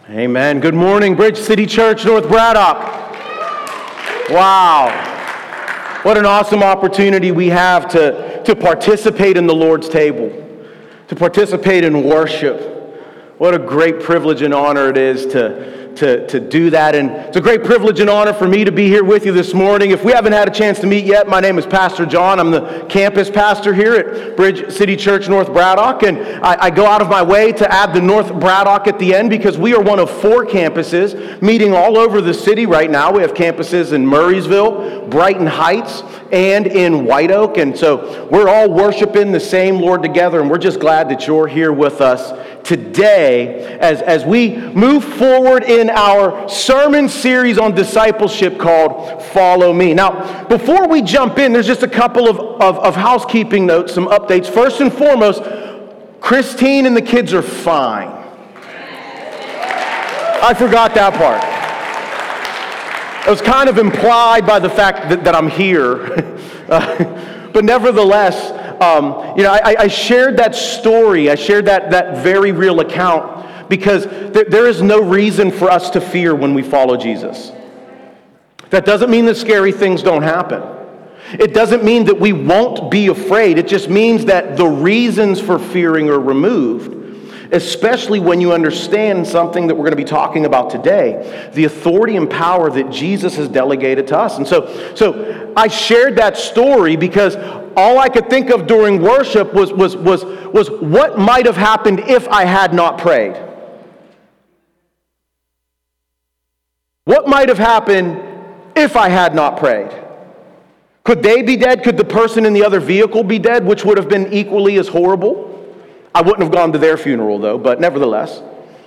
Amen. Good morning, Bridge City Church, North Braddock. Wow. What an awesome opportunity we have to participate in the Lord's table, to participate in worship. What a great privilege and honor it is to do that. And it's a great privilege and honor for me to be here with you this morning. If we haven't had a chance to meet yet, my name is Pastor John. I'm the campus pastor here at Bridge City Church, North Braddock. And I go out of my way to add the North Braddock at the end because we are one of 4 campuses meeting all over the city right now. We have campuses in Murraysville, Brighton Heights, and in White Oak. And so we're all worshiping the same Lord together. And we're just glad that you're here with us today as we move forward in our sermon series on discipleship called Follow Me. Now, before we jump in, there's just a couple of housekeeping notes, some updates. First and foremost, Christine and the kids are fine. I forgot that part. It was kind of implied by the fact that I'm here. But nevertheless, I shared that story. I shared that very real account because there is no reason for us to fear when we follow Jesus. That doesn't mean that scary things don't happen. It doesn't mean that we won't be afraid. It just means that the reasons for fearing are removed, especially when you understand something that we're going to be talking about today, the authority and power that Jesus has delegated to us. And so I shared that story because all I could think of during worship was what might have happened if I had not prayed. What might have happened if I had not prayed? Could they be dead? Could the person in the other vehicle be dead, which would have been equally as horrible? I wouldn't have gone to their funeral, though, but nevertheless.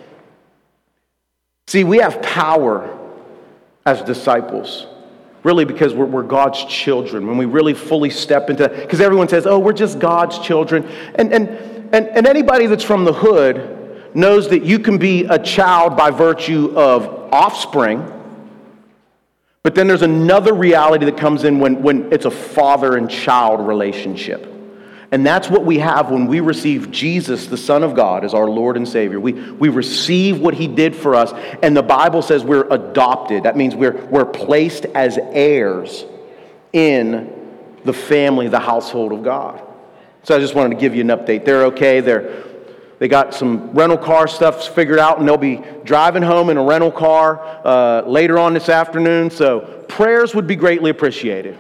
See, we have power as disciples, really because we're God's children. When we really fully step into that, because everyone says, oh, we're just God's children. And anybody that's from the hood knows that you can be a child by virtue of offspring, but then there's another reality that comes in when it's a father and child relationship. And that's what we have when we receive Jesus, the Son of God, as our Lord and Savior. We receive what He did for us, and the Bible says we're adopted. That means we're placed as heirs in the family, the household of God. So I just wanted to give you an update. They're okay. They got some rental car stuff figured out, and they'll be driving home in a rental car later on this afternoon. So prayers would be greatly appreciated.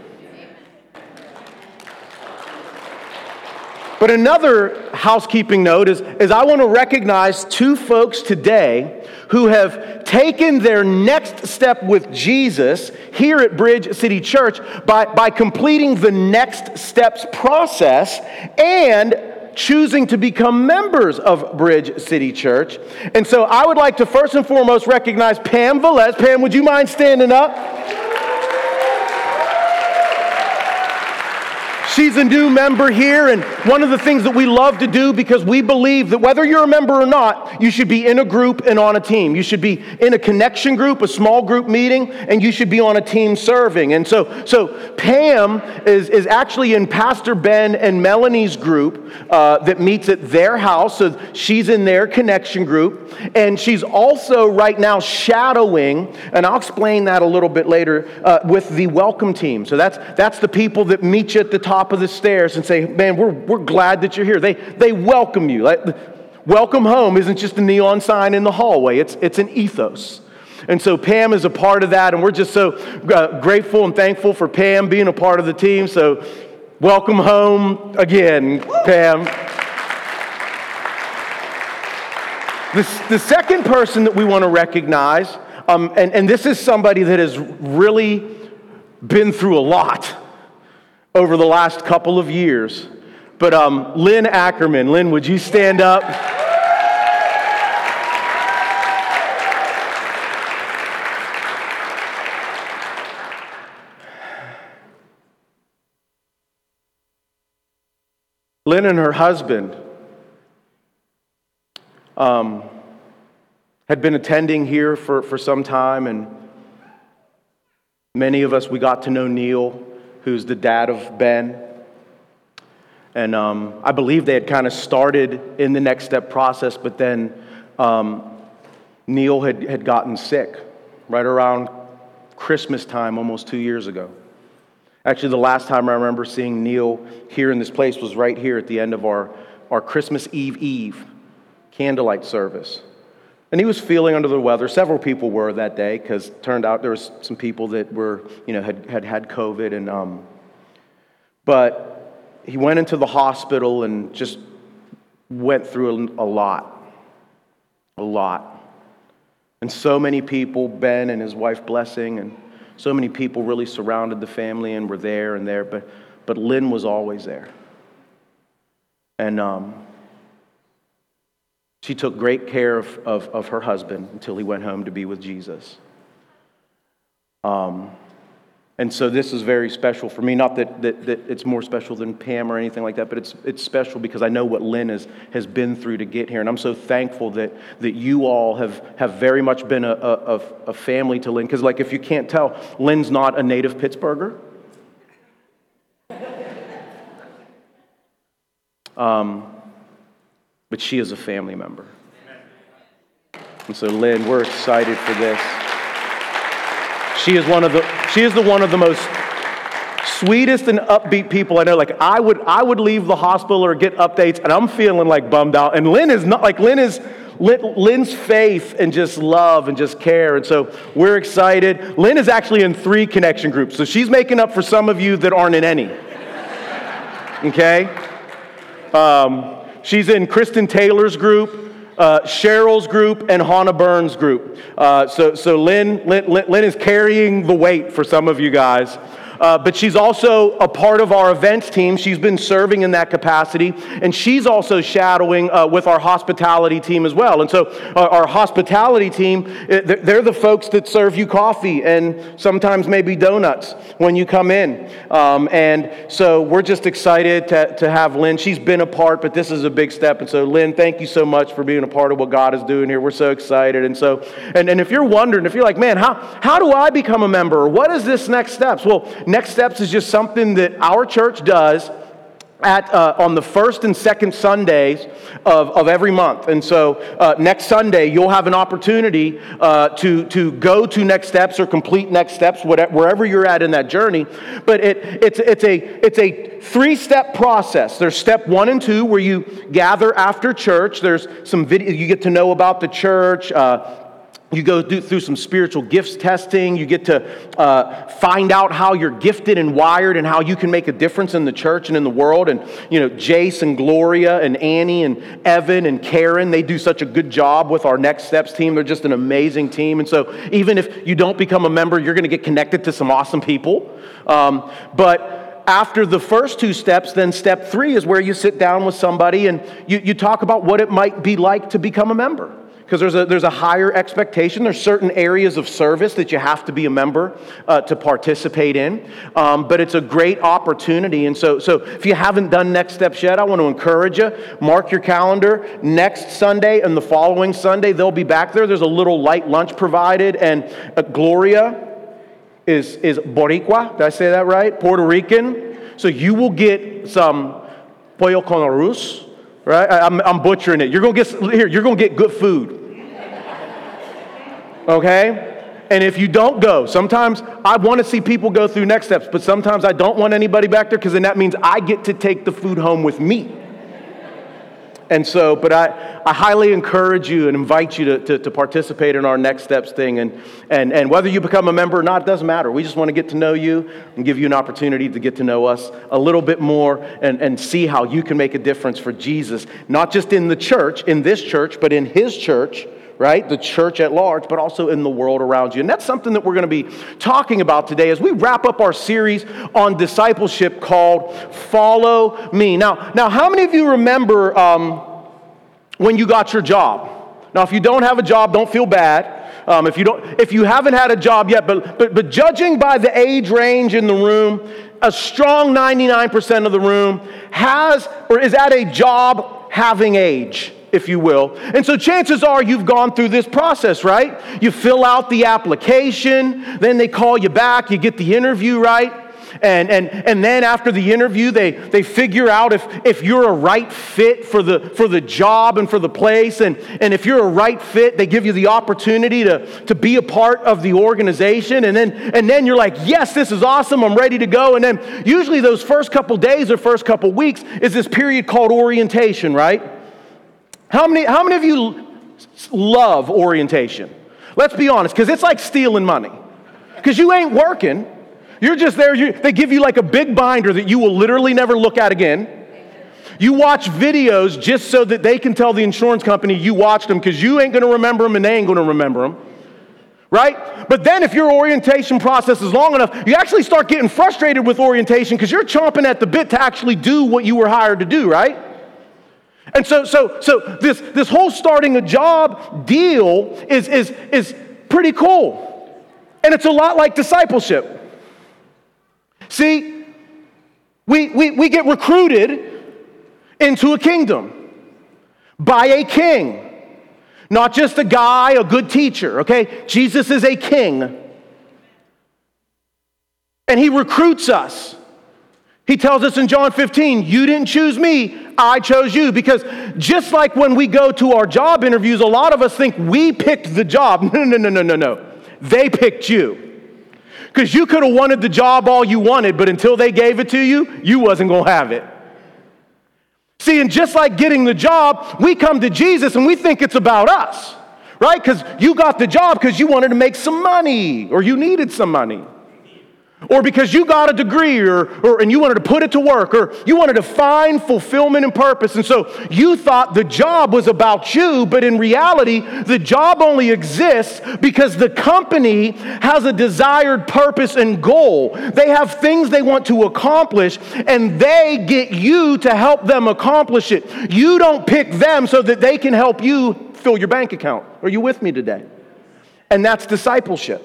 But another housekeeping note is I want to recognize 2 folks today who have taken their next step with Jesus here at Bridge City Church by completing the next steps process and choosing to become members of Bridge City Church. And so I would like to first and foremost recognize Pam Velez. Pam, would you mind standing up? She's a new member here, and one of the things that we love to do, because we believe that whether you're a member or not, you should be in a group and on a team. You should be in a connection group, a small group meeting, and you should be on a team serving. And so Pam is actually in Pastor Ben and Melanie's group that meets at their house. So she's in their connection group, and she's also right now shadowing, and I'll explain that a little bit later, with the welcome team. So that's the people that meet you at the top of the stairs and say, man, we're glad that you're here. They welcome you. Welcome home isn't just a neon sign in the hallway. It's an ethos. And so Pam is a part of that, and we're just so grateful and thankful for Pam being a part of the team. So welcome home again, Pam. The second person that we want to recognize, and this is somebody that has really been through a lot over the last couple of years. But Lynn Ackerman. Lynn, would you stand up? Lynn and her husband had been attending here for some time, and many of us, we got to know Neil, who's the dad of Ben. And I believe they had kind of started in the next step process, but then Neil had gotten sick right around Christmas time almost 2 years ago. Actually, the last time I remember seeing Neil here in this place was right here at the end of our Christmas Eve candlelight service. And he was feeling under the weather. Several people were that day, because it turned out there was some people that were, had COVID. And but he went into the hospital and just went through a lot. And so many people, Ben and his wife Blessing, and so many people really surrounded the family and were there. But Lynn was always there. And she took great care of her husband until he went home to be with Jesus. And so this is very special for me. Not that it's more special than Pam or anything like that, but it's special because I know what Lynn has been through to get here. And I'm so thankful that you all have very much been a family to Lynn. Because if you can't tell, Lynn's not a native Pittsburgher. But she is a family member. And so Lynn, we're excited for this. She is one of the most sweetest and upbeat people I know. I would leave the hospital or get updates and I'm feeling bummed out. And Lynn is not Lynn's faith and just love and just care. And so we're excited. Lynn is actually in 3 connection groups. So she's making up for some of you that aren't in any. Okay? She's in Kristen Taylor's group, Cheryl's group, and Hannah Burns' group. So Lynn is carrying the weight for some of you guys. But she's also a part of our events team. She's been serving in that capacity. And she's also shadowing with our hospitality team as well. And so our hospitality team, they're the folks that serve you coffee and sometimes maybe donuts when you come in. And so we're just excited to have Lynn. She's been a part, but this is a big step. And so Lynn, thank you so much for being a part of what God is doing here. We're so excited. And so, and if you're wondering, if you're like, man, how do I become a member? Or what is this next steps? Well, Next Steps is just something that our church does on the first and second Sundays of every month. And so next Sunday, you'll have an opportunity to go to Next Steps or complete Next Steps, wherever you're at in that journey. But it's a 3-step process. There's step 1 and 2, where you gather after church. There's some video, you get to know about the church. You go through some spiritual gifts testing. You get to find out how you're gifted and wired and how you can make a difference in the church and in the world. And, Jace and Gloria and Annie and Evan and Karen, they do such a good job with our Next Steps team. They're just an amazing team. And so even if you don't become a member, you're going to get connected to some awesome people. But after the first 2 steps, then step 3 is where you sit down with somebody and you talk about what it might be like to become a member. Because there's a higher expectation. There's certain areas of service that you have to be a member to participate in. But it's a great opportunity. And so if you haven't done Next Steps yet, I want to encourage you. Mark your calendar. Next Sunday and the following Sunday, they'll be back there. There's a little light lunch provided. And Gloria is Boricua. Did I say that right? Puerto Rican. So you will get some pollo con arroz. Right? I'm butchering it. You're going to get good food. Okay? And if you don't go, sometimes I want to see people go through Next Steps, but sometimes I don't want anybody back there because then that means I get to take the food home with me. And so, but I highly encourage you and invite you to participate in our Next Steps thing. And whether you become a member or not, it doesn't matter. We just want to get to know you and give you an opportunity to get to know us a little bit more and see how you can make a difference for Jesus, not just in the church, in this church, but in His church, right? The church at large, but also in the world around you. And that's something that we're going to be talking about today as we wrap up our series on discipleship called Follow Me. Now, how many of you remember when you got your job? Now, if you don't have a job, don't feel bad. If you haven't had a job yet, but judging by the age range in the room, a strong 99% of the room has or is at a job having age, if you will. And so chances are you've gone through this process, right? You fill out the application, then they call you back, you get the interview, right? And then after the interview, they figure out if you're a right fit for the job and for the place. And if you're a right fit, they give you the opportunity to be a part of the organization. And then you're like, yes, this is awesome. I'm ready to go. And then usually those first couple days or first couple weeks is this period called orientation, right? How many of you love orientation? Let's be honest, because it's like stealing money. Because you ain't working. You're just there. They give you like a big binder that you will literally never look at again. You watch videos just so that they can tell the insurance company you watched them, because you ain't going to remember them and they ain't going to remember them. Right? But then if your orientation process is long enough, you actually start getting frustrated with orientation because you're chomping at the bit to actually do what you were hired to do, right? And so this whole starting a job deal is pretty cool. And it's a lot like discipleship. See, we get recruited into a kingdom by a king. Not just a guy, a good teacher, okay? Jesus is a king. And he recruits us. He tells us in John 15, you didn't choose me, I chose you. Because just like when we go to our job interviews, a lot of us think we picked the job. No. They picked you. Because you could have wanted the job all you wanted, but until they gave it to you, you wasn't going to have it. See, and just like getting the job, we come to Jesus and we think it's about us, right? Because you got the job because you wanted to make some money or you needed some money. Or because you got a degree and you wanted to put it to work, or you wanted to find fulfillment and purpose. And so you thought the job was about you, but in reality, the job only exists because the company has a desired purpose and goal. They have things they want to accomplish, and they get you to help them accomplish it. You don't pick them so that they can help you fill your bank account. Are you with me today? And that's discipleship.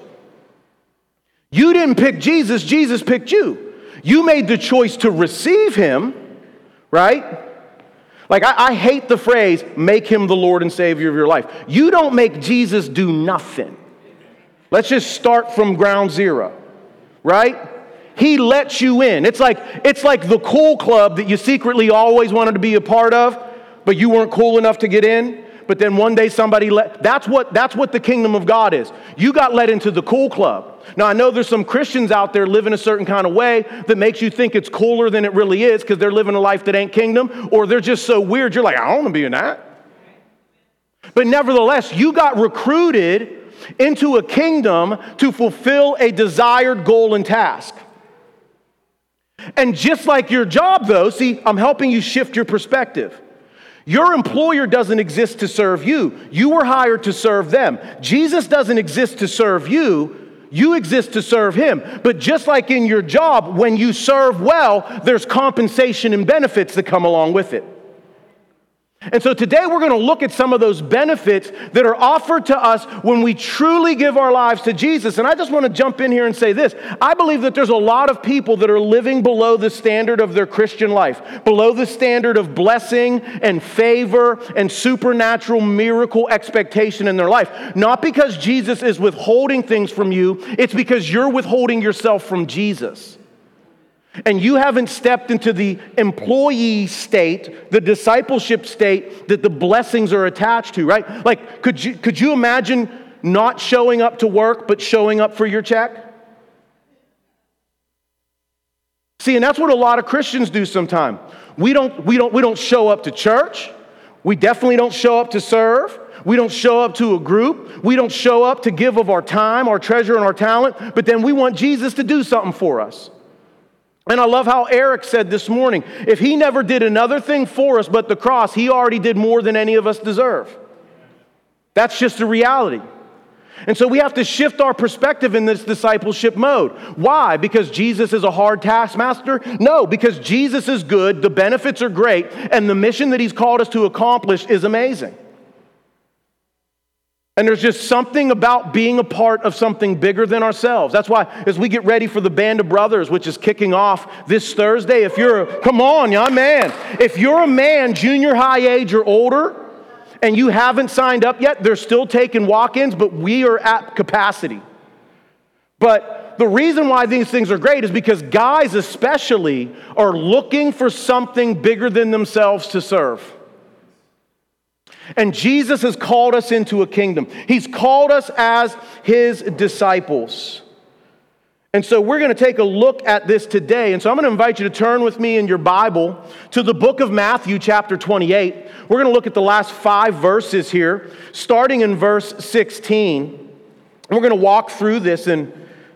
You didn't pick Jesus, Jesus picked you. You made the choice to receive him, right? Like, I hate the phrase, make him the Lord and Savior of your life. You don't make Jesus do nothing. Let's just start from ground zero, right? He lets you in. It's like the cool club that you secretly always wanted to be a part of, but you weren't cool enough to get in. But then one day somebody that's what the kingdom of God is. You got let into the cool club. Now, I know there's some Christians out there living a certain kind of way that makes you think it's cooler than it really is because they're living a life that ain't kingdom, or they're just so weird, you're like, I don't want to be in that. But nevertheless, you got recruited into a kingdom to fulfill a desired goal and task. And just like your job, though, see, I'm helping you shift your perspective. Your employer doesn't exist to serve you. You were hired to serve them. Jesus doesn't exist to serve you. You exist to serve him. But just like in your job, when you serve well, there's compensation and benefits that come along with it. And so today we're going to look at some of those benefits that are offered to us when we truly give our lives to Jesus. And I just want to jump in here and say this. I believe that there's a lot of people that are living below the standard of their Christian life, below the standard of blessing and favor and supernatural miracle expectation in their life. Not because Jesus is withholding things from you, it's because you're withholding yourself from Jesus. And you haven't stepped into the employee state, the discipleship state that the blessings are attached to, right? Like, could you imagine not showing up to work, but showing up for your check? See, and that's what a lot of Christians do sometimes. We don't show up to church. We definitely don't show up to serve. We don't show up to a group. We don't show up to give of our time, our treasure, and our talent. But then we want Jesus to do something for us. And I love how Eric said this morning, if he never did another thing for us but the cross, he already did more than any of us deserve. That's just the reality. And so we have to shift our perspective in this discipleship mode. Why? Because Jesus is a hard taskmaster? No, because Jesus is good, the benefits are great, and the mission that he's called us to accomplish is amazing. And there's just something about being a part of something bigger than ourselves. That's why as we get ready for the Band of Brothers, which is kicking off this Thursday, if you're a man, junior high age or older, and you haven't signed up yet, they're still taking walk-ins, but we are at capacity. But the reason why these things are great is because guys especially are looking for something bigger than themselves to serve. And Jesus has called us into a kingdom. He's called us as his disciples. And so we're going to take a look at this today. And so I'm going to invite you to turn with me in your Bible to the book of Matthew, chapter 28. We're going to look at the last 5 verses here, starting in verse 16. And we're going to walk through this and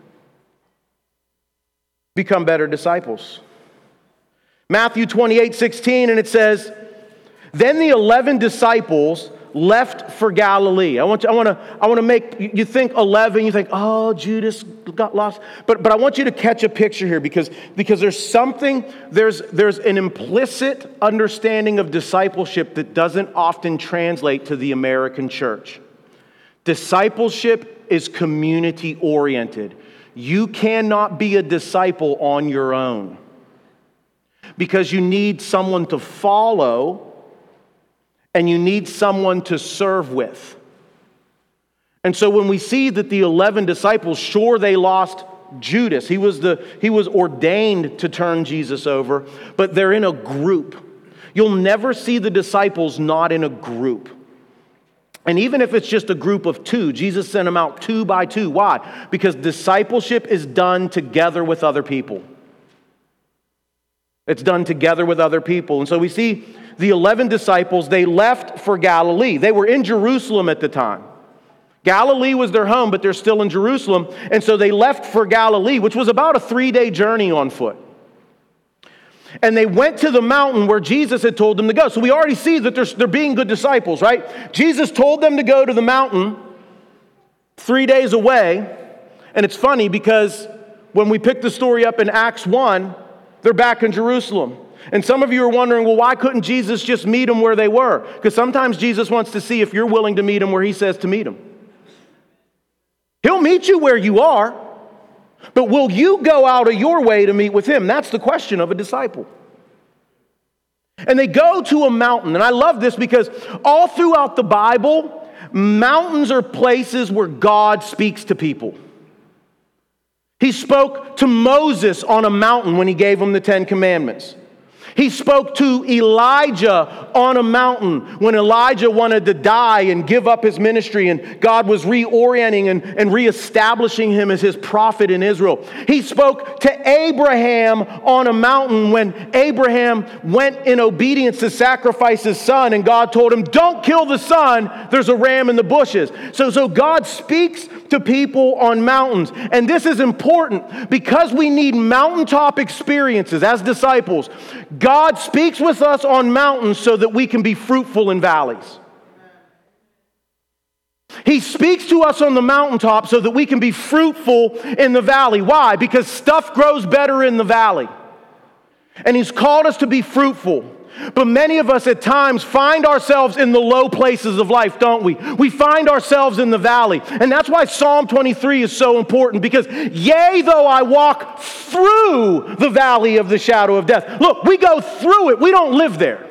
become better disciples. Matthew 28:16, and it says, "Then the 11 disciples left for Galilee." I want to make you think 11. You think, oh, Judas got lost. But I want you to catch a picture here because there's an implicit understanding of discipleship that doesn't often translate to the American church. Discipleship is community oriented. You cannot be a disciple on your own because you need someone to follow. And you need someone to serve with. And so when we see that the 11 disciples, sure, they lost Judas. He was ordained to turn Jesus over, but they're in a group. You'll never see the disciples not in a group. And even if it's just a group of 2, Jesus sent them out 2 by 2. Why? Because discipleship is done together with other people. It's done together with other people. And so we see the 11 disciples, they left for Galilee. They were in Jerusalem at the time. Galilee was their home, but they're still in Jerusalem. And so they left for Galilee, which was about a 3-day journey on foot. And they went to the mountain where Jesus had told them to go. So we already see that they're being good disciples, right? Jesus told them to go to the mountain 3 days away. And it's funny because when we pick the story up in Acts 1, they're back in Jerusalem. And some of you are wondering, well, why couldn't Jesus just meet them where they were? Because sometimes Jesus wants to see if you're willing to meet him where he says to meet him. He'll meet you where you are, but will you go out of your way to meet with him? That's the question of a disciple. And they go to a mountain. And I love this because all throughout the Bible, mountains are places where God speaks to people. He spoke to Moses on a mountain when he gave him the 10 Commandments. He spoke to Elijah on a mountain when Elijah wanted to die and give up his ministry, and God was reorienting and reestablishing him as his prophet in Israel. He spoke to Abraham on a mountain when Abraham went in obedience to sacrifice his son, and God told him, "Don't kill the son, there's a ram in the bushes." So God speaks to people on mountains. And this is important because we need mountaintop experiences as disciples. God speaks with us on mountains so that we can be fruitful in valleys. He speaks to us on the mountaintop so that we can be fruitful in the valley. Why? Because stuff grows better in the valley. And he's called us to be fruitful. But many of us at times find ourselves in the low places of life, don't we? We find ourselves in the valley. And that's why Psalm 23 is so important, because yea, though I walk through the valley of the shadow of death. Look, we go through it. We don't live there.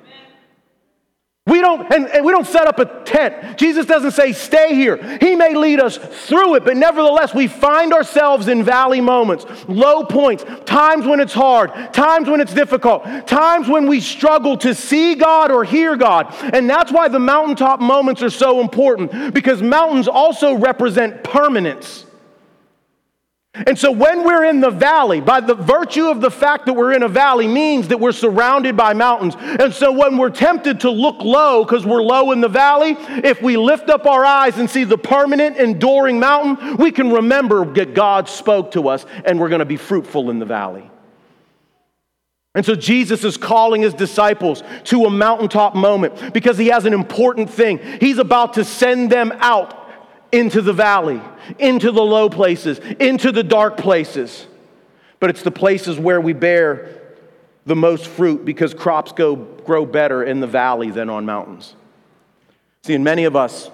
We don't set up a tent. Jesus doesn't say, stay here. He may lead us through it, but nevertheless, we find ourselves in valley moments, low points, times when it's hard, times when it's difficult, times when we struggle to see God or hear God. And that's why the mountaintop moments are so important, because mountains also represent permanence. And so when we're in the valley, by the virtue of the fact that we're in a valley means that we're surrounded by mountains. And so when we're tempted to look low because we're low in the valley, if we lift up our eyes and see the permanent, enduring mountain, we can remember that God spoke to us and we're going to be fruitful in the valley. And so Jesus is calling his disciples to a mountaintop moment because he has an important thing. He's about to send them out into the valley, into the low places, into the dark places. But it's the places where we bear the most fruit because crops grow better in the valley than on mountains. See, and many of us,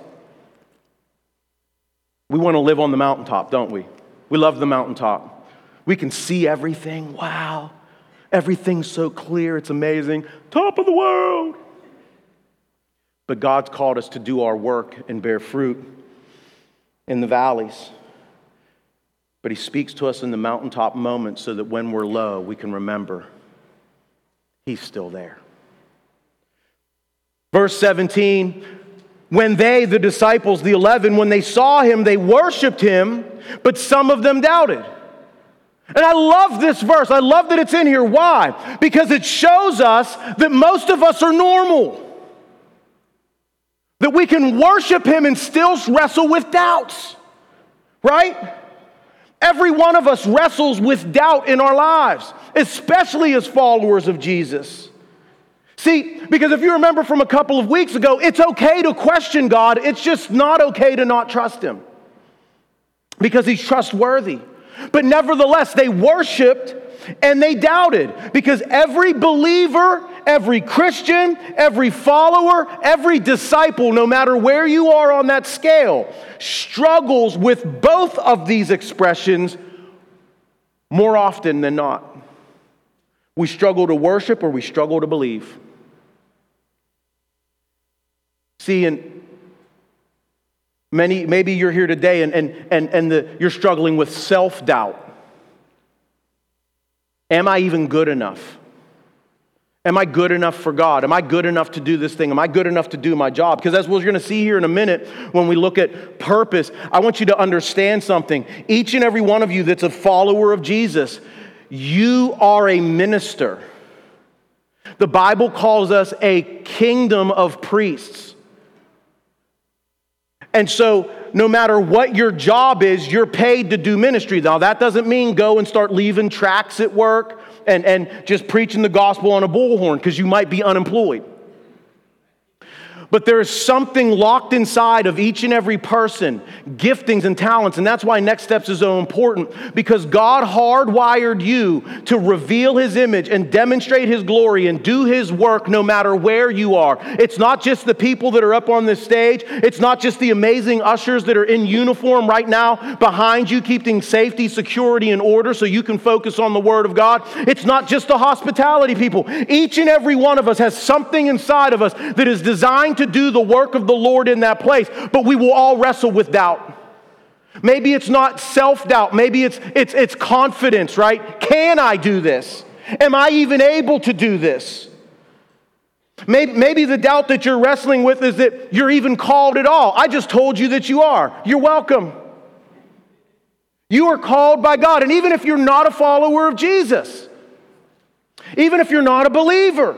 we want to live on the mountaintop, don't we? We love the mountaintop. We can see everything. Wow. Everything's so clear. It's amazing. Top of the world. But God's called us to do our work and bear fruit in the valleys. But he speaks to us in the mountaintop moments so that when we're low, we can remember he's still there. Verse 17, when they, the disciples, the 11, when they saw him, they worshiped him, but some of them doubted. And I love this verse. I love that it's in here. Why? Because it shows us that most of us are normal. That we can worship him and still wrestle with doubts. Right? Every one of us wrestles with doubt in our lives, especially as followers of Jesus. See, because if you remember from a couple of weeks ago, it's okay to question God. It's just not okay to not trust him because he's trustworthy. But nevertheless, they worshiped and they doubted because every believer, every Christian, every follower, every disciple, no matter where you are on that scale, struggles with both of these expressions more often than not. We struggle to worship or we struggle to believe. See, and maybe you're here today and you're struggling with self-doubt. Am I even good enough? Am I good enough for God? Am I good enough to do this thing? Am I good enough to do my job? Because as we're going to see here in a minute, when we look at purpose, I want you to understand something. Each and every one of you that's a follower of Jesus, you are a minister. The Bible calls us a kingdom of priests. And so, no matter what your job is, you're paid to do ministry. Now, that doesn't mean go and start leaving tracts at work and just preaching the gospel on a bullhorn, because you might be unemployed. But there is something locked inside of each and every person, giftings and talents, and that's why Next Steps is so important, because God hardwired you to reveal his image and demonstrate his glory and do his work no matter where you are. It's not just the people that are up on this stage. It's not just the amazing ushers that are in uniform right now behind you, keeping safety, security, and order so you can focus on the Word of God. It's not just the hospitality people. Each and every one of us has something inside of us that is designed to do the work of the Lord in that place, but we will all wrestle with doubt. Maybe it's not self-doubt. Maybe it's confidence, right? Can I do this? Am I even able to do this? Maybe the doubt that you're wrestling with is that you're even called at all. I just told you that you are. You're welcome. You are called by God. And even if you're not a follower of Jesus, even if you're not a believer,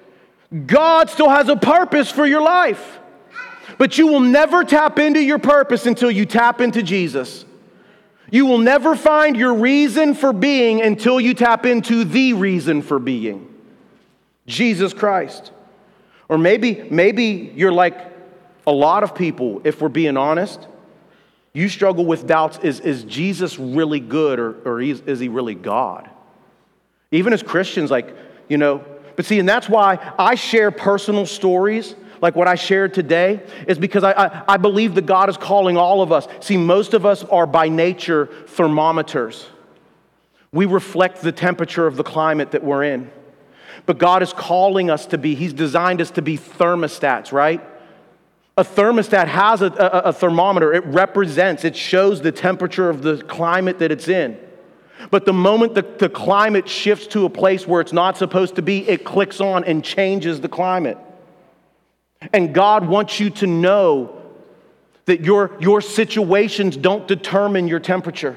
God still has a purpose for your life. But you will never tap into your purpose until you tap into Jesus. You will never find your reason for being until you tap into the reason for being, Jesus Christ. Or maybe you're like a lot of people, if we're being honest. You struggle with doubts. Is Jesus really good or is he really God? Even as Christians, but see, and that's why I share personal stories like what I shared today, is because I believe that God is calling all of us. See, most of us are by nature thermometers. We reflect the temperature of the climate that we're in. But God is calling us to be, he's designed us to be thermostats, right? A thermostat has a thermometer. It shows the temperature of the climate that it's in. But the moment the climate shifts to a place where it's not supposed to be, it clicks on and changes the climate. And God wants you to know that your situations don't determine your temperature.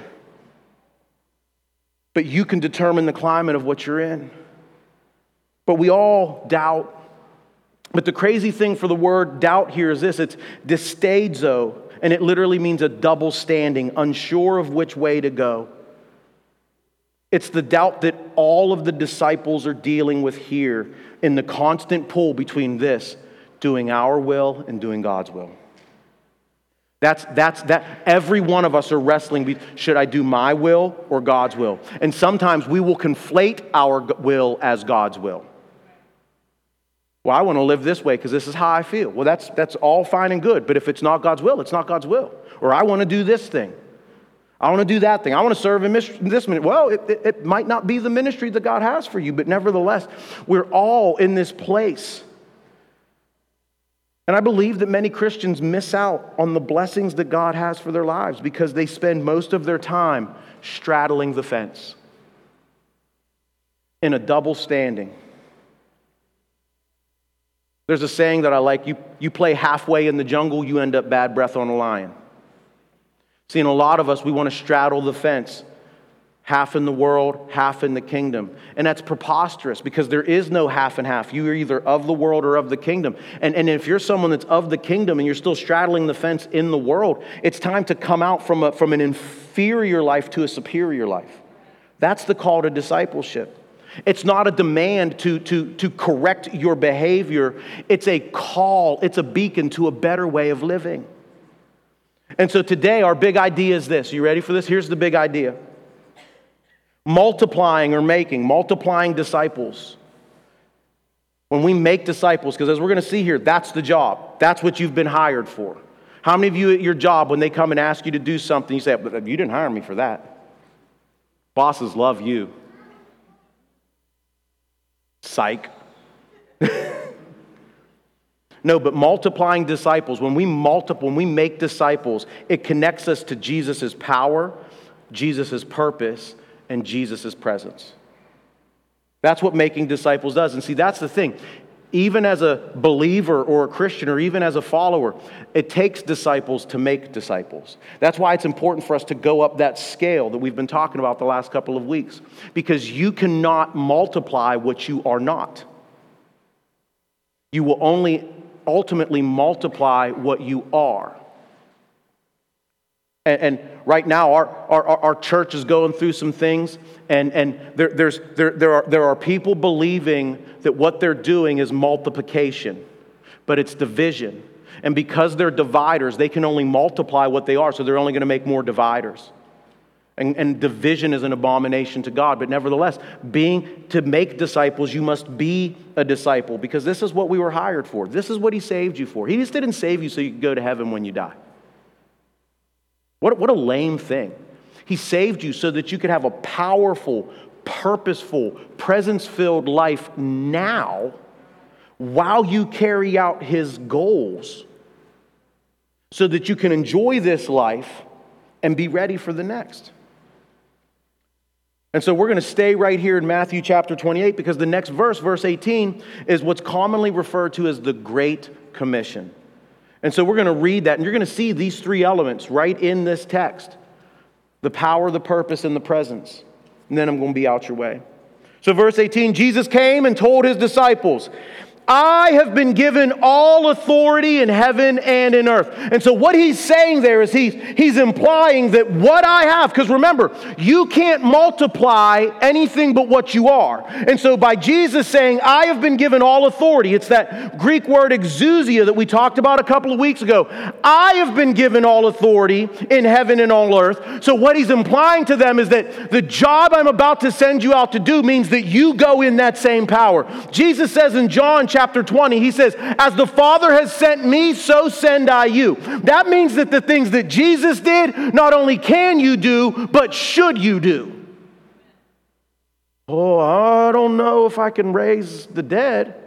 But you can determine the climate of what you're in. But we all doubt. But the crazy thing for the word doubt here is this. It's distadzo, and it literally means a double standing, unsure of which way to go. It's the doubt that all of the disciples are dealing with here in the constant pull between this, doing our will and doing God's will. That's every one of us are wrestling. Should I do my will or God's will? And sometimes we will conflate our will as God's will. Well, I want to live this way because this is how I feel. Well, that's all fine and good. But if it's not God's will, it's not God's will. Or I want to do this thing. I want to do that thing. I want to serve in this ministry. Well, it might not be the ministry that God has for you, but nevertheless, we're all in this place. And I believe that many Christians miss out on the blessings that God has for their lives because they spend most of their time straddling the fence in a double standing. There's a saying that I like, you play halfway in the jungle, you end up bad breath on a lion. See, in a lot of us, we want to straddle the fence. Half in the world, half in the kingdom. And that's preposterous because there is no half and half. You are either of the world or of the kingdom. And if you're someone that's of the kingdom and you're still straddling the fence in the world, it's time to come out from an inferior life to a superior life. That's the call to discipleship. It's not a demand to correct your behavior. It's a call, it's a beacon to a better way of living. And so today our big idea is this. You ready for this? Here's the big idea. Multiplying disciples. When we make disciples, because as we're going to see here, that's the job. That's what you've been hired for. How many of you at your job, when they come and ask you to do something, you say, but you didn't hire me for that. Bosses love you. Psych. No, but multiplying disciples, when we make disciples, it connects us to Jesus' power, Jesus' purpose, and Jesus' presence. That's what making disciples does. And see, that's the thing. Even as a believer or a Christian or even as a follower, it takes disciples to make disciples. That's why it's important for us to go up that scale that we've been talking about the last couple of weeks. Because you cannot multiply what you are not. You will only ultimately multiply what you are. And right now, our church is going through some things, and there are people believing that what they're doing is multiplication, but it's division. And because they're dividers, they can only multiply what they are, so they're only going to make more dividers. And division is an abomination to God. But nevertheless, to make disciples, you must be a disciple, because this is what we were hired for. This is what He saved you for. He just didn't save you so you could go to heaven when you die. What a lame thing. He saved you so that you could have a powerful, purposeful, presence-filled life now while you carry out His goals, so that you can enjoy this life and be ready for the next. And so we're going to stay right here in Matthew chapter 28, because the next verse, verse 18, is what's commonly referred to as the Great Commission. And so we're going to read that, and you're going to see these three elements right in this text: the power, the purpose, and the presence. And then I'm going to be out your way. So verse 18, Jesus came and told His disciples, I have been given all authority in heaven and in earth. And so what He's saying there is he's implying that what I have, because remember, you can't multiply anything but what you are. And so by Jesus saying, I have been given all authority, it's that Greek word exousia that we talked about a couple of weeks ago. I have been given all authority in heaven and on earth. So what He's implying to them is that the job I'm about to send you out to do means that you go in that same power. Jesus says in John chapter 20, He says, as the Father has sent me, so send I you. That means that the things that Jesus did, not only can you do, but should you do. Oh, I don't know if I can raise the dead.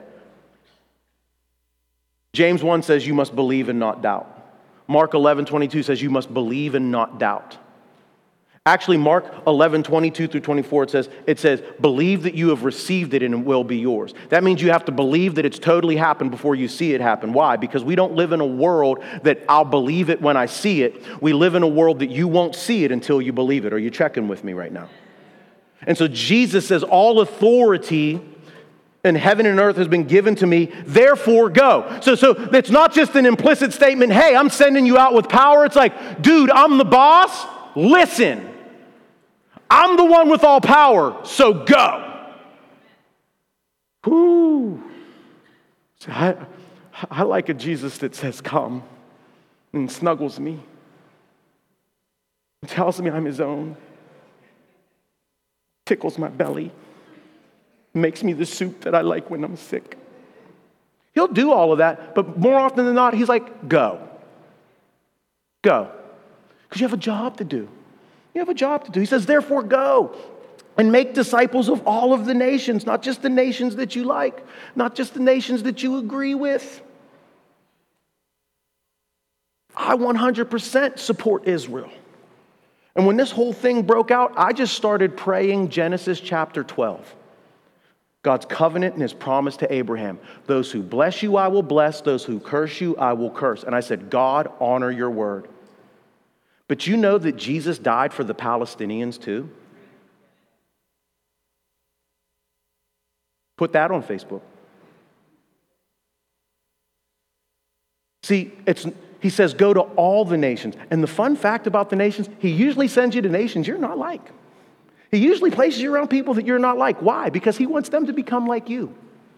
James 1 says you must believe and not doubt. Mark 11:22 says you must believe and not doubt. Actually, Mark 11:22 through 24, it says, believe that you have received it and it will be yours. That means you have to believe that it's totally happened before you see it happen. Why? Because we don't live in a world that I'll believe it when I see it. We live in a world that you won't see it until you believe it. Are you checking with me right now? And so Jesus says, all authority in heaven and earth has been given to me, therefore go. So it's not just an implicit statement, hey, I'm sending you out with power. It's like, dude, I'm the boss. Listen. I'm the one with all power, so go. Whoo. I like a Jesus that says come and snuggles me and tells me I'm His own, tickles my belly, makes me the soup that I like when I'm sick. He'll do all of that, but more often than not, He's like, go. Go. Because you have a job to do. You have a job to do. He says, therefore go and make disciples of all of the nations, not just the nations that you like, not just the nations that you agree with. I 100% support Israel. And when this whole thing broke out, I just started praying Genesis chapter 12. God's covenant and his promise to Abraham. Those who bless you, I will bless. Those who curse you, I will curse. And I said, God, honor your word. But you know that Jesus died for the Palestinians too? Put that on Facebook. See, he says, go to all the nations. And the fun fact about the nations, he usually sends you to nations you're not like. He usually places you around people that you're not like. Why? Because he wants them to become like you.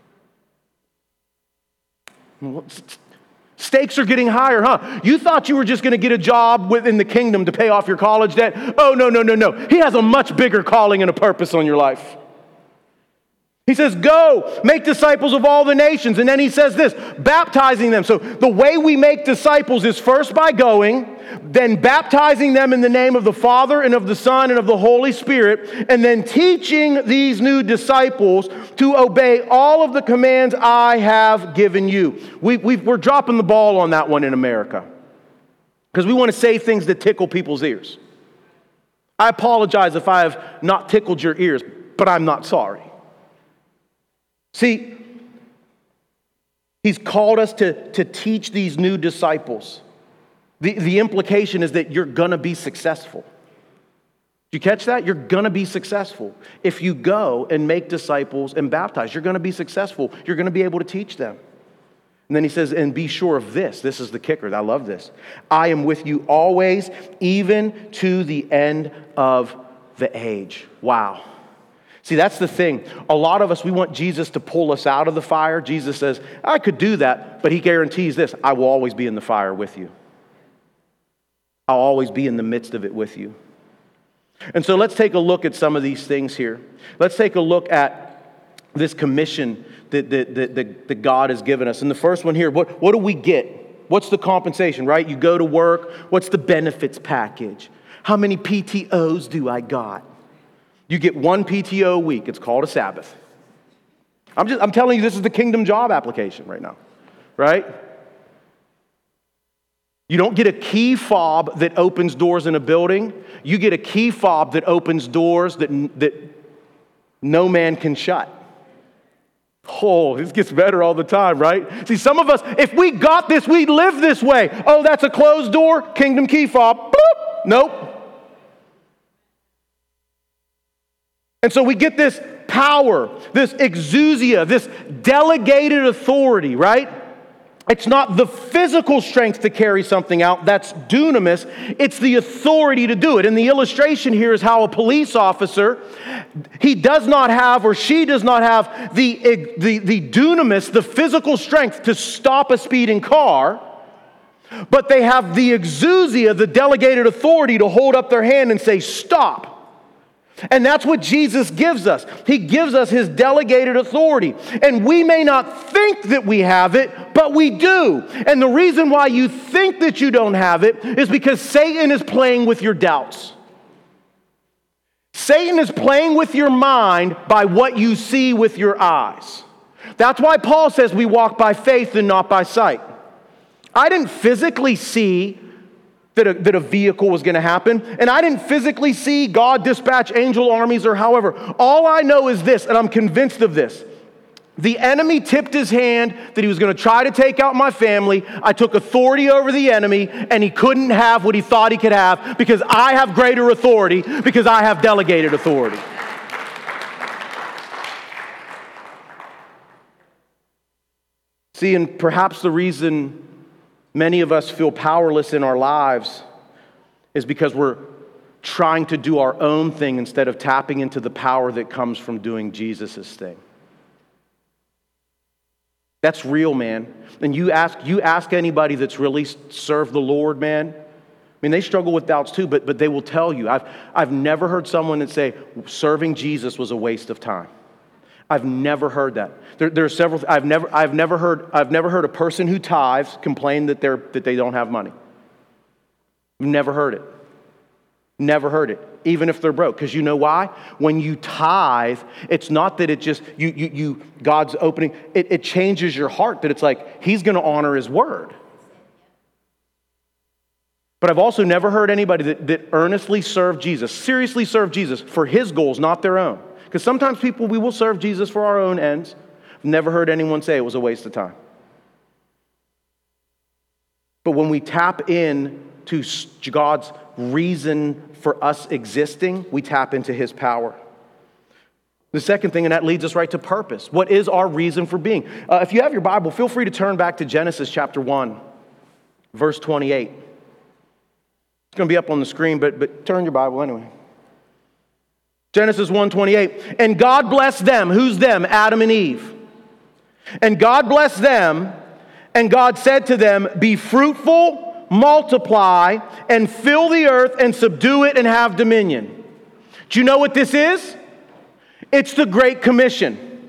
Stakes are getting higher, huh? You thought you were just going to get a job within the kingdom to pay off your college debt. Oh, no. He has a much bigger calling and a purpose on your life. He says, go, make disciples of all the nations. And then he says this, baptizing them. So the way we make disciples is first by going, then baptizing them in the name of the Father and of the Son and of the Holy Spirit, and then teaching these new disciples to obey all of the commands I have given you. We're dropping the ball on that one in America because we want to say things that tickle people's ears. I apologize if I have not tickled your ears, but I'm not sorry. See, he's called us to teach these new disciples. The implication is that you're going to be successful. Did you catch that? You're going to be successful. If you go and make disciples and baptize, you're going to be successful. You're going to be able to teach them. And then he says, and be sure of this. This is the kicker. I love this. I am with you always, even to the end of the age. Wow. See, that's the thing. A lot of us, we want Jesus to pull us out of the fire. Jesus says, I could do that, but he guarantees this. I will always be in the fire with you. I'll always be in the midst of it with you. And so let's take a look at some of these things here. Let's take a look at this commission that God has given us. And the first one here, what do we get? What's the compensation, right? You go to work. What's the benefits package? How many PTOs do I got? You get one PTO a week. It's called a Sabbath. I'm telling you, this is the kingdom job application right now, right? You don't get a key fob that opens doors in a building. You get a key fob that opens doors that no man can shut. Oh, this gets better all the time, right? See, some of us, if we got this, we'd live this way. Oh, that's a closed door, kingdom key fob. Boop. Nope. And so we get this power, this exousia, this delegated authority, right? It's not the physical strength to carry something out. That's dunamis. It's the authority to do it. And the illustration here is how a police officer, he does not have or she does not have the dunamis, the physical strength to stop a speeding car, but they have the exousia, the delegated authority to hold up their hand and say, stop. And that's what Jesus gives us. He gives us his delegated authority. And we may not think that we have it, but we do. And the reason why you think that you don't have it is because Satan is playing with your doubts. Satan is playing with your mind by what you see with your eyes. That's why Paul says we walk by faith and not by sight. I didn't physically see that a vehicle was going to happen. And I didn't physically see God dispatch angel armies or however. All I know is this, and I'm convinced of this. The enemy tipped his hand that he was going to try to take out my family. I took authority over the enemy, and he couldn't have what he thought he could have because I have greater authority, because I have delegated authority. See, and perhaps the reason many of us feel powerless in our lives is because we're trying to do our own thing instead of tapping into the power that comes from doing Jesus' thing. That's real, man. And you ask anybody that's really served the Lord, man. I mean, they struggle with doubts too, but they will tell you. I've never heard someone that say serving Jesus was a waste of time. I've never heard that. There are several. I've never heard a person who tithes complain that they don't have money. Never heard it. Never heard it. Even if they're broke, because you know why? When you tithe, it's not that it just you God's opening. It changes your heart. That it's like He's going to honor His word. But I've also never heard anybody that earnestly served Jesus, seriously served Jesus for his goals, not their own. Because sometimes we will serve Jesus for our own ends. I've never heard anyone say it was a waste of time. But when we tap in to God's reason for us existing, we tap into his power. The second thing, and that leads us right to purpose. What is our reason for being? If you have your Bible, feel free to turn back to Genesis chapter 1, verse 28. It's going to be up on the screen, but turn your Bible anyway. Genesis 1:28. And God blessed them. Who's them? Adam and Eve. And God blessed them, and God said to them, be fruitful, multiply, and fill the earth, and subdue it, and have dominion. Do you know what this is? It's the Great Commission.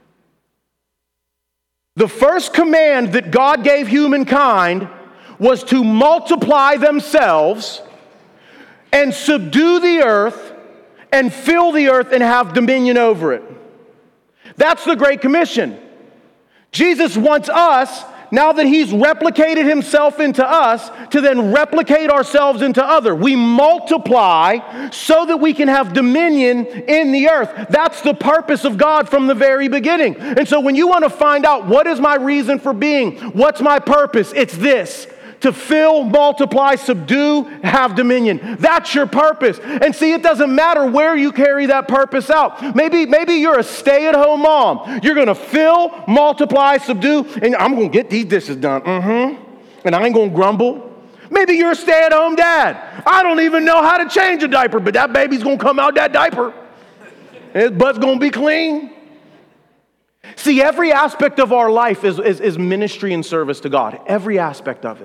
The first command that God gave humankind was to multiply themselves and subdue the earth and fill the earth and have dominion over it. That's the Great Commission. Jesus wants us, now that he's replicated himself into us, to then replicate ourselves into others. We multiply so that we can have dominion in the earth. That's the purpose of God from the very beginning. And so when you want to find out what is my reason for being, what's my purpose, it's this: to fill, multiply, subdue, have dominion. That's your purpose. And see, it doesn't matter where you carry that purpose out. Maybe you're a stay-at-home mom. You're going to fill, multiply, subdue, and I'm going to get these dishes done. And I ain't going to grumble. Maybe you're a stay-at-home dad. I don't even know how to change a diaper, but that baby's going to come out that diaper. And his butt's going to be clean. See, every aspect of our life is ministry and service to God. Every aspect of it.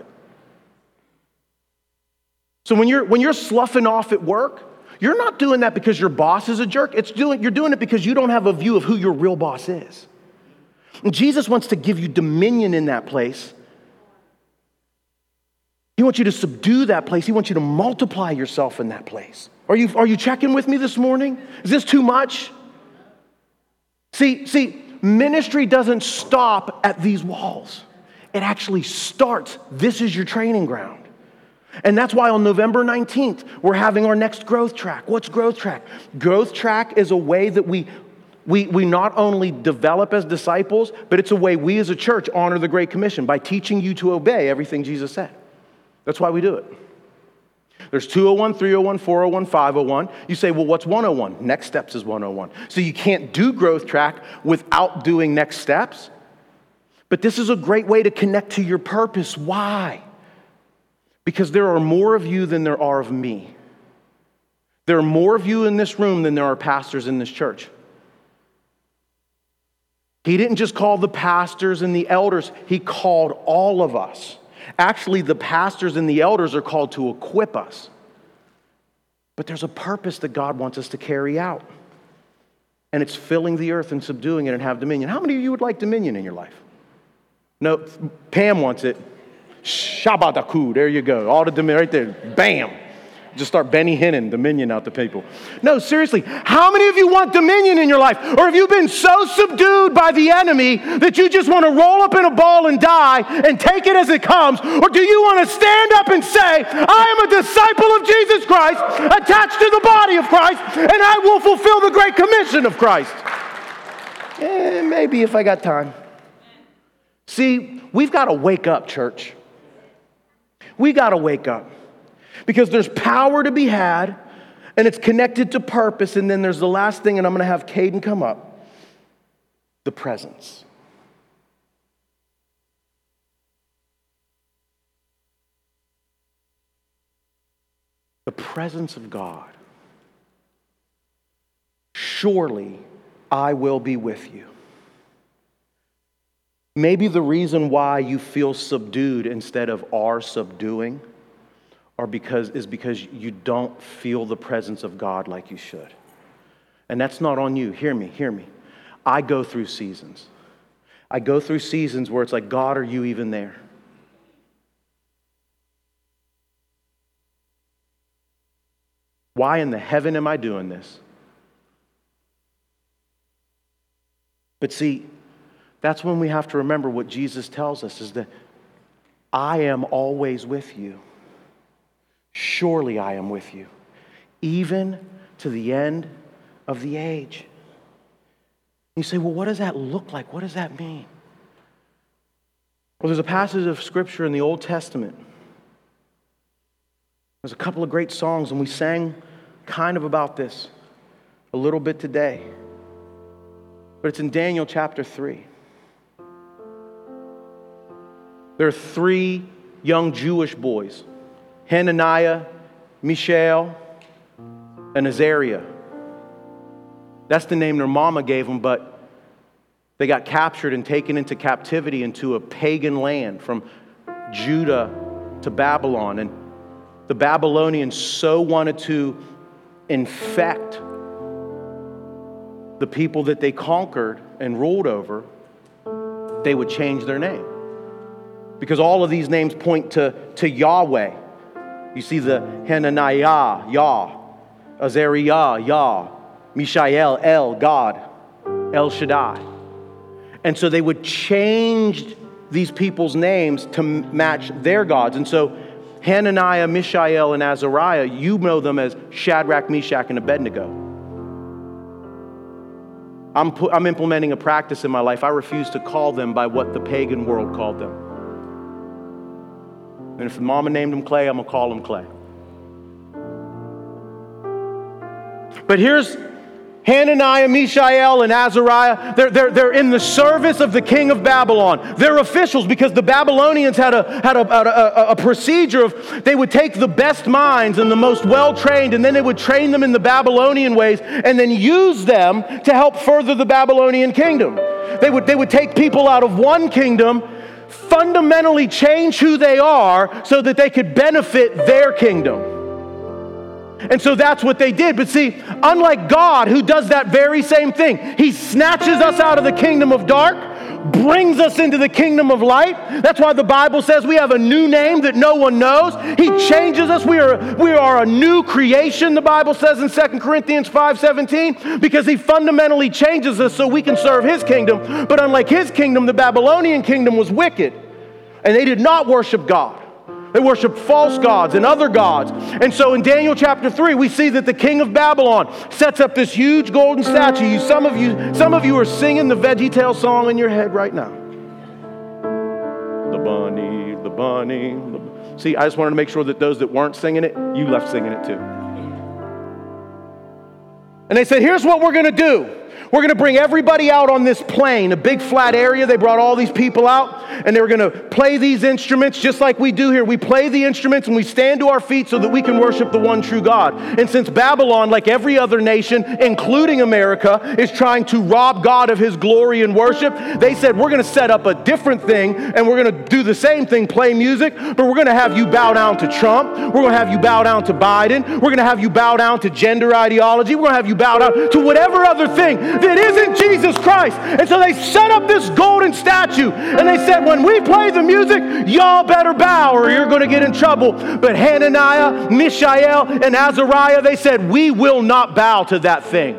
So when you're sloughing off at work, you're not doing that because your boss is a jerk. You're doing it because you don't have a view of who your real boss is. And Jesus wants to give you dominion in that place. He wants you to subdue that place. He wants you to multiply yourself in that place. Are you checking with me this morning? Is this too much? See, ministry doesn't stop at these walls. It actually starts. This is your training ground. And that's why on November 19th, we're having our next growth track. What's growth track? Growth track is a way that we not only develop as disciples, but it's a way we as a church honor the Great Commission by teaching you to obey everything Jesus said. That's why we do it. There's 201, 301, 401, 501. You say, well, what's 101? Next Steps is 101. So you can't do growth track without doing next steps. But this is a great way to connect to your purpose. Why? Because there are more of you than there are of me. There are more of you in this room than there are pastors in this church. He didn't just call the pastors and the elders, he called all of us. Actually, the pastors and the elders are called to equip us. But there's a purpose that God wants us to carry out. And it's filling the earth and subduing it and have dominion. How many of you would like dominion in your life? No, Pam wants it. Shabadaku, there you go. All the dominion right there. Bam. Just start Benny Hinnen dominion out to people. No, seriously, how many of you want dominion in your life? Or have you been so subdued by the enemy that you just want to roll up in a ball and die and take it as it comes? Or do you want to stand up and say, I am a disciple of Jesus Christ, attached to the body of Christ, and I will fulfill the Great Commission of Christ? Maybe if I got time. See, we've got to wake up, church. We got to wake up. Because there's power to be had, and it's connected to purpose, and then there's the last thing, and I'm going to have Caden come up, the presence. The presence of God. Surely I will be with you. Maybe the reason why you feel subdued instead of are subduing is because you don't feel the presence of God like you should. And that's not on you. Hear me. I go through seasons. I go through seasons where it's like, God, are you even there? Why in the heaven am I doing this? But see, that's when we have to remember what Jesus tells us is that I am always with you. Surely I am with you, even to the end of the age. You say, well, what does that look like? What does that mean? Well, there's a passage of Scripture in the Old Testament. There's a couple of great songs, and we sang kind of about this a little bit today. But it's in Daniel chapter 3. There are 3 young Jewish boys, Hananiah, Mishael, and Azariah. That's the name their mama gave them, but they got captured and taken into captivity into a pagan land from Judah to Babylon. And the Babylonians so wanted to infect the people that they conquered and ruled over, they would change their name. Because all of these names point to Yahweh. You see the Hananiah, Yah, Azariah, Yah, Mishael, El, God, El Shaddai. And so they would change these people's names to match their gods. And so Hananiah, Mishael, and Azariah, you know them as Shadrach, Meshach, and Abednego. I'm implementing a practice in my life. I refuse to call them by what the pagan world called them. And if the mama named him Clay, I'm going to call him Clay. But here's Hananiah, Mishael, and Azariah. They're in the service of the king of Babylon. They're officials because the Babylonians had a procedure of they would take the best minds and the most well-trained, and then they would train them in the Babylonian ways and then use them to help further the Babylonian kingdom. They would take people out of one kingdom, fundamentally change who they are so that they could benefit their kingdom. And so that's what they did. But see, unlike God, who does that very same thing, He snatches us out of the kingdom of dark, brings us into the kingdom of light. That's why the Bible says we have a new name that no one knows. He changes us. We are a new creation, the Bible says in 2 Corinthians 5:17, because He fundamentally changes us so we can serve His kingdom. But unlike His kingdom, the Babylonian kingdom was wicked, and they did not worship God. They worshiped false gods and other gods. And so in Daniel chapter 3, we see that the king of Babylon sets up this huge golden statue. Some of you are singing the VeggieTales song in your head right now. The bunny, the bunny. See, I just wanted to make sure that those that weren't singing it, you left singing it too. And they said, here's what we're going to do. We're going to bring everybody out on this plain, a big flat area. They brought all these people out, and they were going to play these instruments just like we do here. We play the instruments, and we stand to our feet so that we can worship the one true God. And since Babylon, like every other nation, including America, is trying to rob God of His glory and worship, they said, we're going to set up a different thing, and we're going to do the same thing, play music, but we're going to have you bow down to Trump. We're going to have you bow down to Biden. We're going to have you bow down to gender ideology. We're going to have you bow down to whatever other thing that isn't Jesus Christ. And so they set up this golden statue, and they said, when we play the music, y'all better bow or you're going to get in trouble. But Hananiah, Mishael, and Azariah, they said, we will not bow to that thing.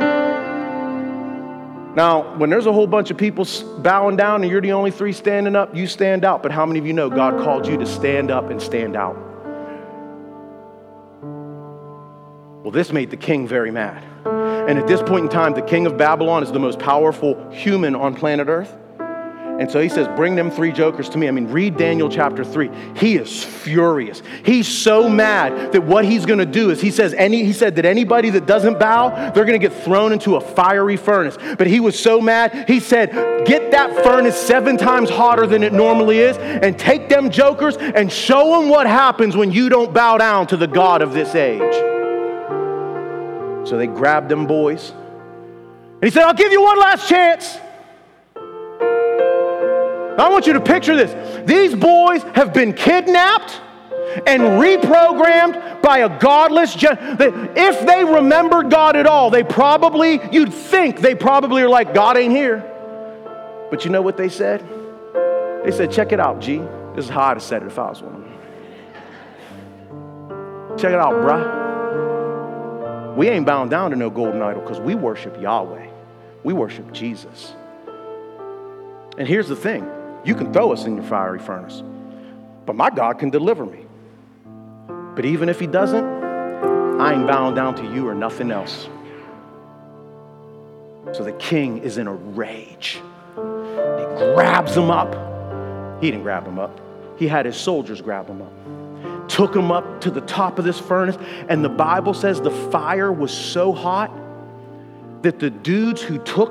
Now, when there's a whole bunch of people bowing down and you're the only 3 standing up, you stand out. But how many of you know God called you to stand up and stand out? Well, this made the king very mad. And at this point in time, the king of Babylon is the most powerful human on planet Earth. And so he says, bring them 3 jokers to me. I mean, read Daniel chapter 3. He is furious. He's so mad that what he's going to do is he said that anybody that doesn't bow, they're going to get thrown into a fiery furnace. But he was so mad, he said, get that furnace 7 times hotter than it normally is and take them jokers and show them what happens when you don't bow down to the God of this age. So they grabbed them boys. And he said, I'll give you one last chance. I want you to picture this. These boys have been kidnapped and reprogrammed by a godless if they remembered God at all, you'd think they probably are like, God ain't here. But you know what they said? They said, check it out, G. This is how I'd have said it if I was one of them. Check it out, bruh. We ain't bound down to no golden idol because we worship Yahweh. We worship Jesus. And here's the thing. You can throw us in your fiery furnace, but my God can deliver me. But even if he doesn't, I ain't bowing down to you or nothing else. So the king is in a rage. He grabs him up. He didn't grab him up. He had his soldiers grab him up. Took him up to the top of this furnace. And the Bible says the fire was so hot that the dudes who took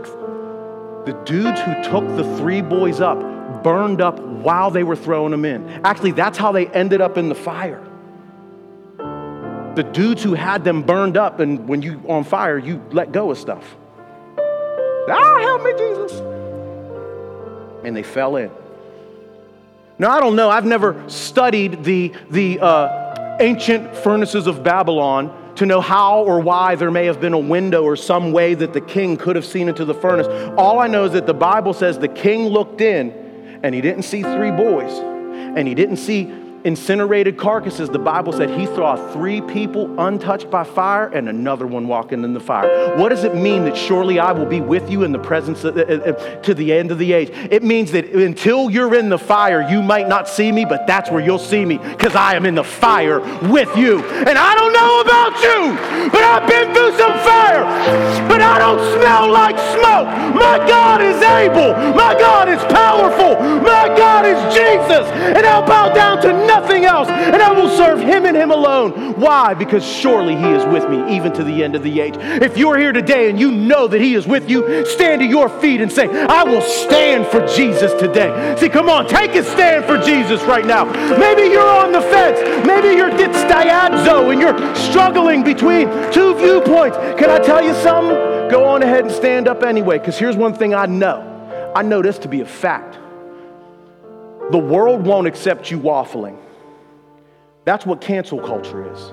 the three boys up burned up while they were throwing them in. Actually, that's how they ended up in the fire. The dudes who had them burned up, and when you on fire, you let go of stuff. Help me, Jesus. And they fell in. Now, I don't know. I've never studied the ancient furnaces of Babylon to know how or why there may have been a window or some way that the king could have seen into the furnace. All I know is that the Bible says the king looked in and he didn't see three boys and he didn't see incinerated carcasses. The Bible said he saw three people untouched by fire and another one walking in the fire. What does it mean that surely I will be with you in the presence to the end of the age? It means that until you're in the fire, you might not see me, but that's where you'll see me because I am in the fire with you. And I don't know about you, but I've been through some fire, but I don't smell like smoke. My God is able. My God is powerful. My God is Jesus. And I'll bow down to nothing else, and I will serve him and him alone. Why? Because surely he is with me even to the end of the age. If you're here today and you know that he is with you, stand to your feet and say, I will stand for Jesus today. See, come on, take a stand for Jesus right now. Maybe you're on the fence. Maybe you're diadzo and you're struggling between two viewpoints. Can I tell you something? Go on ahead and stand up anyway, because here's one thing I know. I know this to be a fact. The world won't accept you waffling. That's what cancel culture is.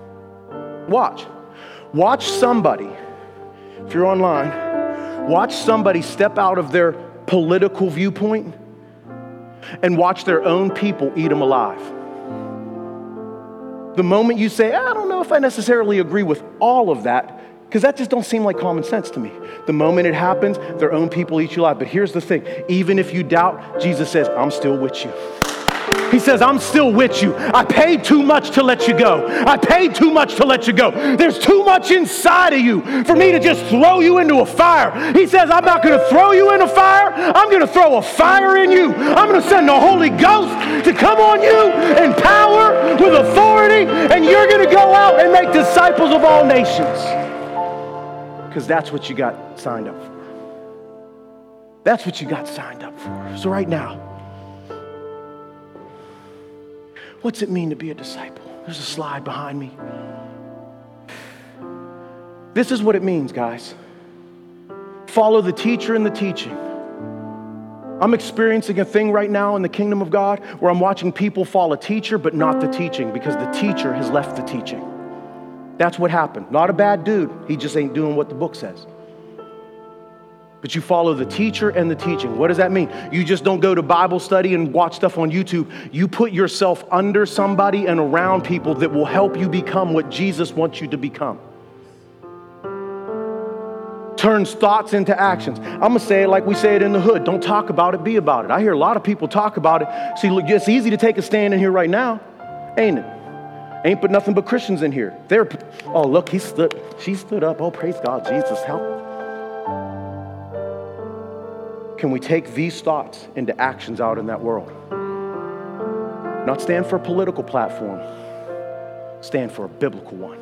Watch somebody, if you're online, watch somebody step out of their political viewpoint and watch their own people eat them alive. The moment you say, I don't know if I necessarily agree with all of that, because that just don't seem like common sense to me. The moment it happens, their own people eat you alive. But here's the thing. Even if you doubt, Jesus says, I'm still with you. He says, I'm still with you. I paid too much to let you go. I paid too much to let you go. There's too much inside of you for me to just throw you into a fire. He says, I'm not going to throw you in a fire. I'm going to throw a fire in you. I'm going to send the Holy Ghost to come on you in power, with authority, and you're going to go out and make disciples of all nations. Because that's what you got signed up for. That's what you got signed up for. So right now, what's it mean to be a disciple? There's a slide behind me. This is what it means, guys. Follow the teacher and the teaching. I'm experiencing a thing right now in the kingdom of God where I'm watching people follow a teacher but not the teaching because the teacher has left the teaching. That's what happened. Not a bad dude. He just ain't doing what the book says. But you follow the teacher and the teaching. What does that mean? You just don't go to Bible study and watch stuff on YouTube. You put yourself under somebody and around people that will help you become what Jesus wants you to become. Turns thoughts into actions. I'm going to say it like we say it in the hood. Don't talk about it, be about it. I hear a lot of people talk about it. See, look, it's easy to take a stand in here right now, ain't it? Ain't but nothing but Christians in here. Oh, look, she stood up. Oh, praise God, Jesus, help. Can we take these thoughts into actions out in that world? Not stand for a political platform. Stand for a biblical one.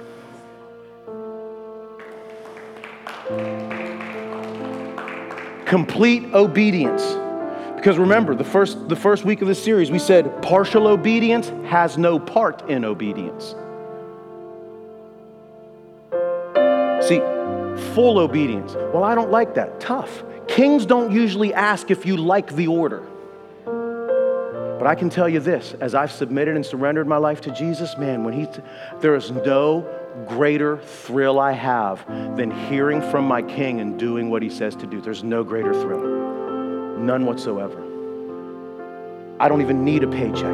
Complete obedience. Because remember, the first week of this series, we said partial obedience has no part in obedience. See, full obedience. Well, I don't like that. Tough. Kings don't usually ask if you like the order. But I can tell you this, as I've submitted and surrendered my life to Jesus, man, there is no greater thrill I have than hearing from my King and doing what he says to do. There's no greater thrill. None whatsoever. I don't even need a paycheck.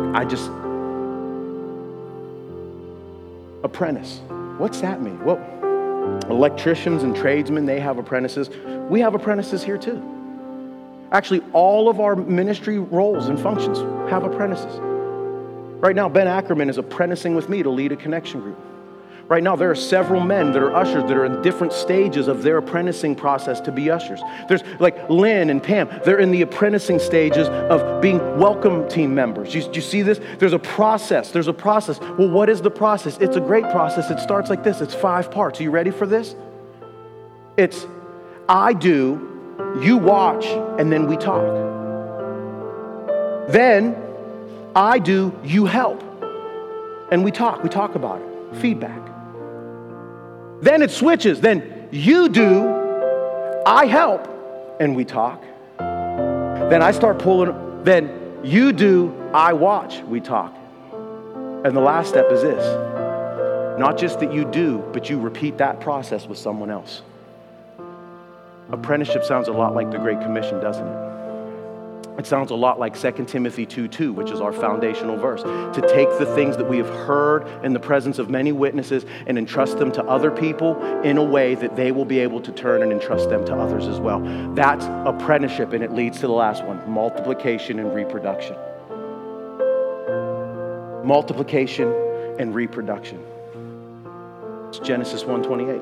Apprentice. What's that mean? Well, electricians and tradesmen, they have apprentices. We have apprentices here too. Actually, all of our ministry roles and functions have apprentices. Right now, Ben Ackerman is apprenticing with me to lead a connection group. Right now, there are several men that are ushers that are in different stages of their apprenticing process to be ushers. There's like Lynn and Pam. They're in the apprenticing stages of being welcome team members. You see this? There's a process. There's a process. Well, what is the process? It's a great process. It starts like this. It's 5 parts. Are you ready for this? It's I do, you watch, and then we talk. Then I do, you help. And we talk about it. Feedback. Then it switches. Then you do, I help, and we talk. Then I start pulling, then you do, I watch, we talk. And the last step is this. Not just that you do, but you repeat that process with someone else. Apprenticeship sounds a lot like the Great Commission, doesn't it? It sounds a lot like 2 Timothy 2:2, which is our foundational verse. To take the things that we have heard in the presence of many witnesses and entrust them to other people in a way that they will be able to turn and entrust them to others as well. That's apprenticeship, and it leads to the last one, multiplication and reproduction. Multiplication and reproduction. It's Genesis 1:28.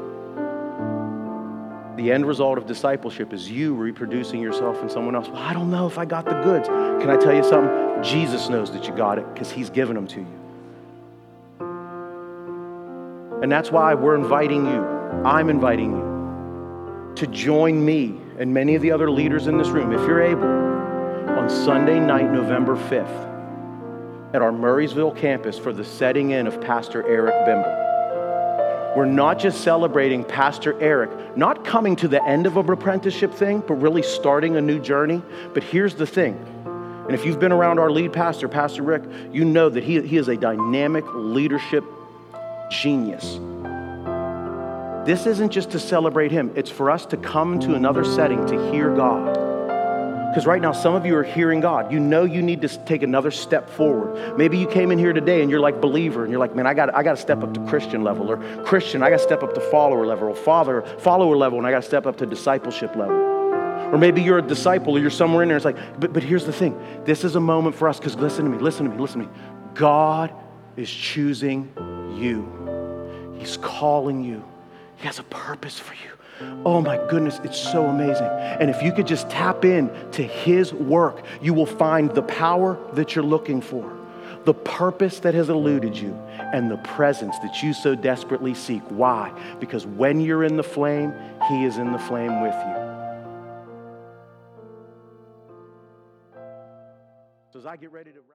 The end result of discipleship is you reproducing yourself in someone else. Well, I don't know if I got the goods. Can I tell you something? Jesus knows that you got it because he's given them to you. And that's why we're inviting you. I'm inviting you to join me and many of the other leaders in this room, if you're able, on Sunday night, November 5th, at our Murraysville campus for the setting in of Pastor Eric Bimble. We're not just celebrating Pastor Eric, not coming to the end of an apprenticeship thing, but really starting a new journey. But here's the thing. And if you've been around our lead pastor, Pastor Rick, you know that he is a dynamic leadership genius. This isn't just to celebrate him. It's for us to come to another setting to hear God. Because right now, some of you are hearing God. You know you need to take another step forward. Maybe you came in here today and you're like believer, and you're like, man, I got to step up to Christian level, or Christian, I got to step up to follower level, or follower level, and I got to step up to discipleship level. Or maybe you're a disciple, or you're somewhere in there. It's like, but here's the thing. This is a moment for us, because listen to me. God is choosing you. He's calling you. He has a purpose for you. Oh my goodness, it's so amazing. And if you could just tap in to his work, you will find the power that you're looking for, the purpose that has eluded you, and the presence that you so desperately seek. Why? Because when you're in the flame, he is in the flame with you. So as I get ready to